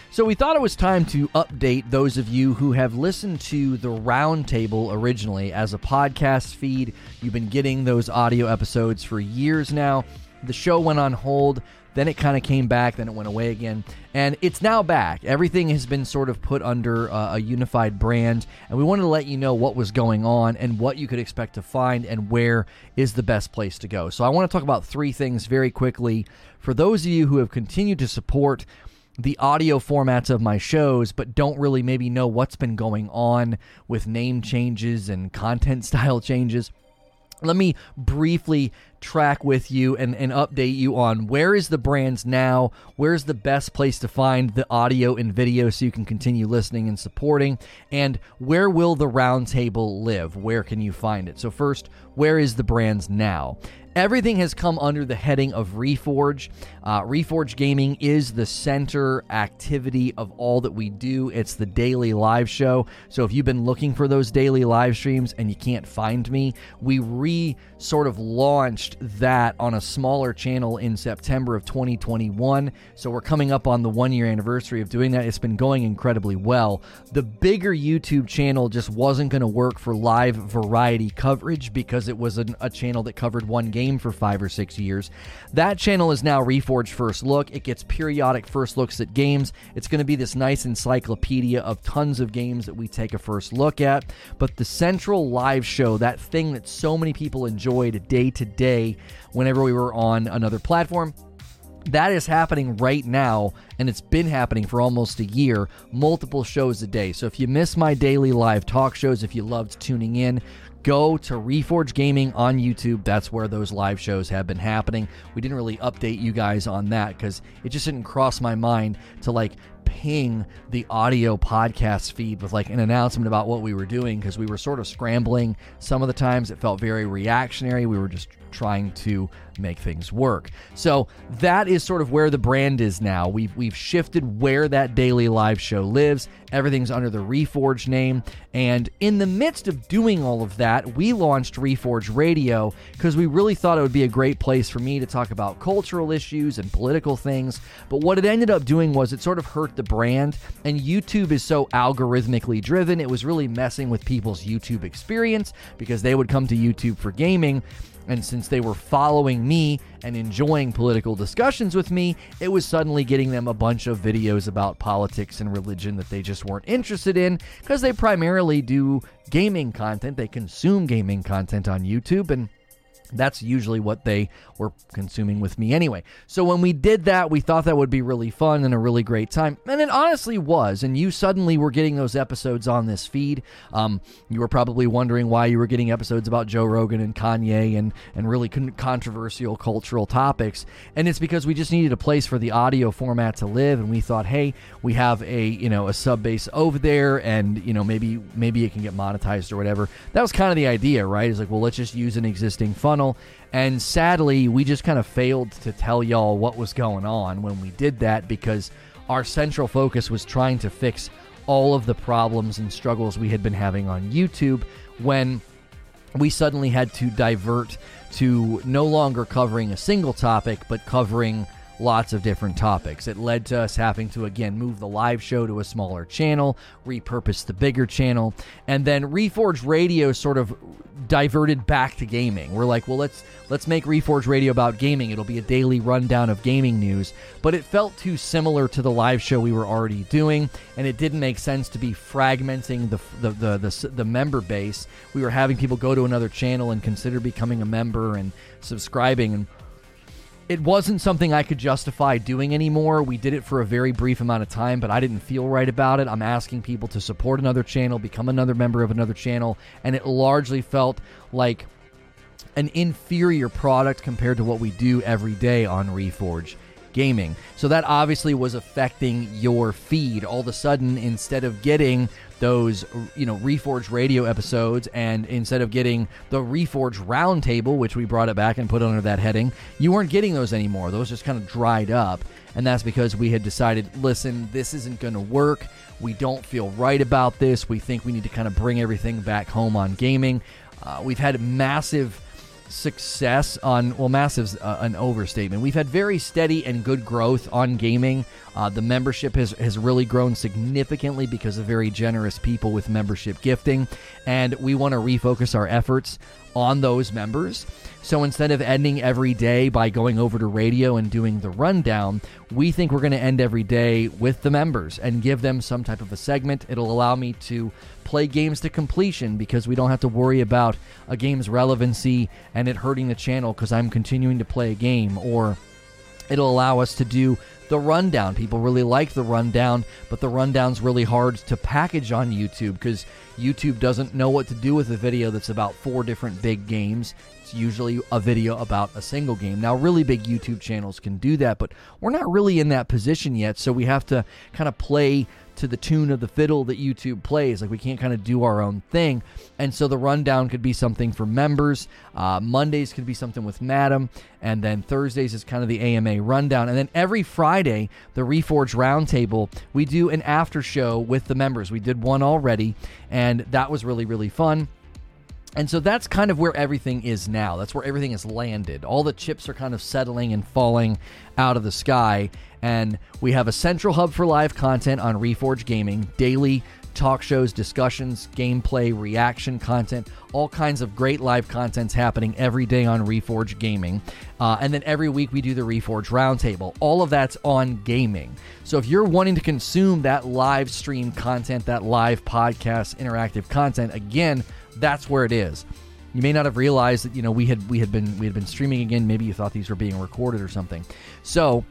So we thought it was time to update those of you who have listened to the Roundtable originally as a podcast feed. You've been getting those audio episodes for years now. The show went on hold, then it kind of came back, then it went away again, and it's now back. Everything has been sort of put under a unified brand, and we wanted to let you know what was going on and what you could expect to find and where is the best place to go. So I want to talk about three things very quickly. For those of you who have continued to support the audio formats of my shows, but don't really maybe know what's been going on with name changes and content style changes, let me briefly track with you and update you on where is the brands now, where's the best place to find the audio and video so you can continue listening and supporting, and where will the Roundtable live? Where can you find it? So first, where is the brands now? Everything has come under the heading of Reforge. Reforge Gaming is the center activity of all that we do. It's the daily live show. So if you've been looking for those daily live streams and you can't find me, we sort of launched that on a smaller channel in September of 2021. So we're coming up on the 1-year anniversary of doing that. It's been going incredibly well. The bigger YouTube channel just wasn't going to work for live variety coverage because it was a channel that covered one game for 5 or 6 years. That channel is now Reforge First Look. It gets periodic first looks at games. It's going to be this nice encyclopedia of tons of games that we take a first look at. But the central live show, that thing that so many people enjoyed day to day whenever we were on another platform, that is happening right now, and it's been happening for almost a year, multiple shows a day. So if you miss my daily live talk shows, if you loved tuning in, go to Reforge Gaming on YouTube. That's where those live shows have been happening. We didn't really update you guys on that because it just didn't cross my mind to ping the audio podcast feed with an announcement about what we were doing because we were sort of scrambling. Some of the times it felt very reactionary. We were just trying to make things work. So that is sort of where the brand is now. We've shifted where that daily live show lives. Everything's under the Reforge name. And in the midst of doing all of that, we launched Reforge Radio because we really thought it would be a great place for me to talk about cultural issues and political things. But what it ended up doing was it sort of hurt the brand, and YouTube is so algorithmically driven, it was really messing with people's YouTube experience because they would come to YouTube for gaming. And since they were following me and enjoying political discussions with me, it was suddenly getting them a bunch of videos about politics and religion that they just weren't interested in because they primarily do gaming content. They consume gaming content on YouTube, and that's usually what they were consuming with me anyway. So when we did that, we thought that would be really fun and a really great time. And it honestly was. And you suddenly were getting those episodes on this feed. You were probably wondering why you were getting episodes about Joe Rogan and Kanye and really controversial cultural topics. And it's because we just needed a place for the audio format to live. And we thought, hey, we have a sub base over there, and maybe it can get monetized or whatever. That was kind of the idea, right? It's let's just use an existing funnel. And sadly, we just kind of failed to tell y'all what was going on when we did that because our central focus was trying to fix all of the problems and struggles we had been having on YouTube when we suddenly had to divert to no longer covering a single topic, but covering lots of different topics. It led to us having to, again, move the live show to a smaller channel, repurpose the bigger channel, and then Reforge Radio sort of diverted back to gaming. We're like, well, let's make Reforge Radio about gaming. It'll be a daily rundown of gaming news, but it felt too similar to the live show we were already doing, and it didn't make sense to be fragmenting the member base. We were having people go to another channel and consider becoming a member and subscribing, and it wasn't something I could justify doing anymore. We did it for a very brief amount of time, but I didn't feel right about it. I'm asking people to support another channel, become another member of another channel, and it largely felt like an inferior product compared to what we do every day on Reforge Gaming. So that obviously was affecting your feed. All of a sudden, instead of getting those, Reforge Radio episodes, and instead of getting the Reforge Roundtable, which we brought it back and put under that heading, you weren't getting those anymore. Those just kind of dried up, and that's because we had decided, listen, this isn't going to work. We don't feel right about this. We think we need to kind of bring everything back home on gaming. We've had massive success on, well, massive's an overstatement. We've had very steady and good growth on gaming. The membership has really grown significantly because of very generous people with membership gifting, and we want to refocus our efforts on those members. So instead of ending every day by going over to radio and doing the rundown, we think we're going to end every day with the members and give them some type of a segment. It'll allow me to play games to completion because we don't have to worry about a game's relevancy and it hurting the channel because I'm continuing to play a game. Or it'll allow us to do the rundown. People really like the rundown, but the rundown's really hard to package on YouTube because YouTube doesn't know what to do with a video that's about 4 different big games. It's usually a video about a single game. Now, really big YouTube channels can do that, but we're not really in that position yet, so we have to kind of play to the tune of the fiddle that YouTube plays. Like, we can't kind of do our own thing. And so the rundown could be something for members. Mondays could be something with Madam. And then Thursdays is kind of the AMA rundown. And then every Friday, the Reforge Roundtable, we do an after show with the members. We did one already, and that was really, really fun. And so that's kind of where everything is now. That's where everything has landed. All the chips are kind of settling and falling out of the sky. And we have a central hub for live content on Reforge Gaming, daily talk shows, discussions, gameplay, reaction content, all kinds of great live contents happening every day on Reforge Gaming. And then every week we do the Reforge Roundtable. All of that's on gaming. So if you're wanting to consume that live stream content, that live podcast, interactive content, again, that's where it is. You may not have realized that, we had been streaming again. Maybe you thought these were being recorded or something. So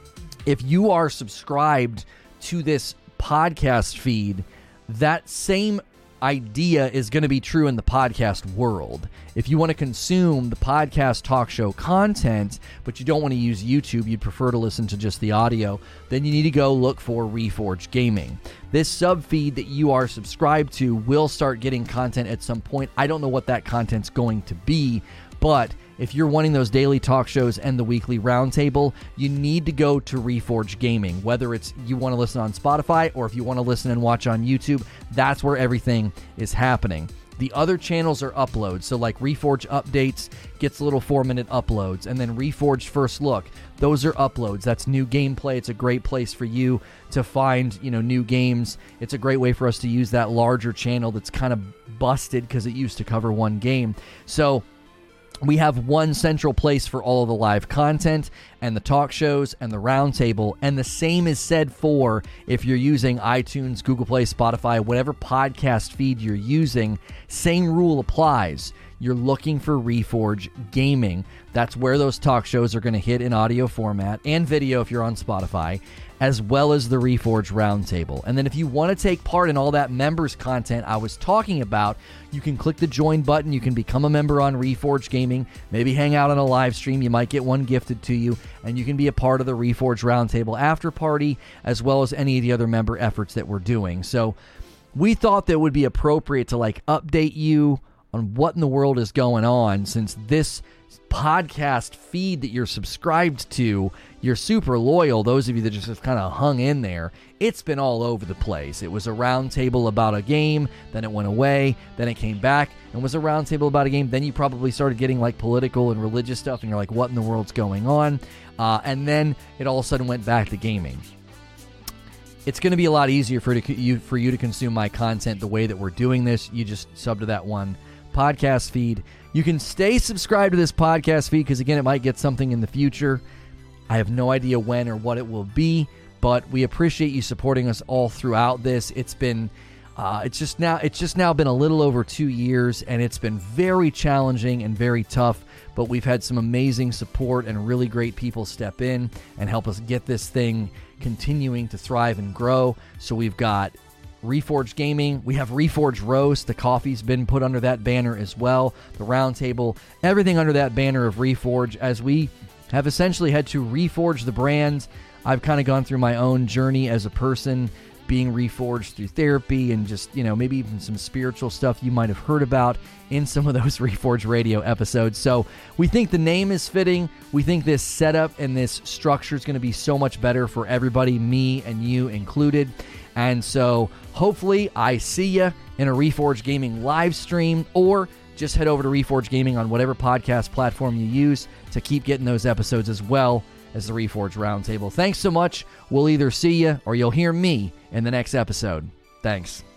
if you are subscribed to this podcast feed, that same idea is going to be true in the podcast world. If you want to consume the podcast talk show content, but you don't want to use YouTube, you'd prefer to listen to just the audio, then you need to go look for Reforge Gaming. This sub-feed that you are subscribed to will start getting content at some point. I don't know what that content's going to be, but if you're wanting those daily talk shows and the weekly roundtable, you need to go to Reforge Gaming. Whether it's you want to listen on Spotify or if you want to listen and watch on YouTube, that's where everything is happening. The other channels are uploads. So like Reforge Updates gets little 4-minute uploads. And then Reforge First Look, those are uploads. That's new gameplay. It's a great place for you to find, new games. It's a great way for us to use that larger channel that's kind of busted because it used to cover one game. So we have one central place for all of the live content and the talk shows and the roundtable, and the same is said for if you're using iTunes, Google Play, Spotify, whatever podcast feed you're using, same rule applies. You're looking for Reforge Gaming. That's where those talk shows are going to hit in audio format and video if you're on Spotify, as well as the Reforge Roundtable. And then if you want to take part in all that members content I was talking about, you can click the join button. You can become a member on Reforge Gaming, maybe hang out on a live stream. You might get one gifted to you, and you can be a part of the Reforge Roundtable after party, as well as any of the other member efforts that we're doing. So we thought that it would be appropriate to update you on what in the world is going on, since this podcast feed that you're subscribed to, you're super loyal. Those of you that just have kind of hung in there, it's been all over the place. It was a roundtable about a game, then it went away, then it came back and was a roundtable about a game. Then you probably started getting political and religious stuff, and you're like, what in the world's going on? And then it all of a sudden went back to gaming. It's going to be a lot easier for you to consume my content the way that we're doing this. You just sub to that one podcast feed. You can stay subscribed to this podcast feed because, again, it might get something in the future. I have no idea when or what it will be, but we appreciate you supporting us all throughout this. It's been it's just now been a little over 2 years, and it's been very challenging and very tough, but we've had some amazing support and really great people step in and help us get this thing continuing to thrive and grow. So we've got Reforge Gaming, we have Reforge Roast, the coffee's been put under that banner as well, the roundtable, everything under that banner of Reforge, as we have essentially had to reforge the brand. I've kind of gone through my own journey as a person, being reforged through therapy and just, maybe even some spiritual stuff you might have heard about in some of those Reforge Radio episodes. So we think the name is fitting. We think this setup and this structure is going to be so much better for everybody, me and you included. And so hopefully I see you in a Reforge Gaming live stream, or just head over to Reforge Gaming on whatever podcast platform you use to keep getting those episodes as well as the Reforge Roundtable. Thanks so much. We'll either see you or you'll hear me in the next episode. Thanks.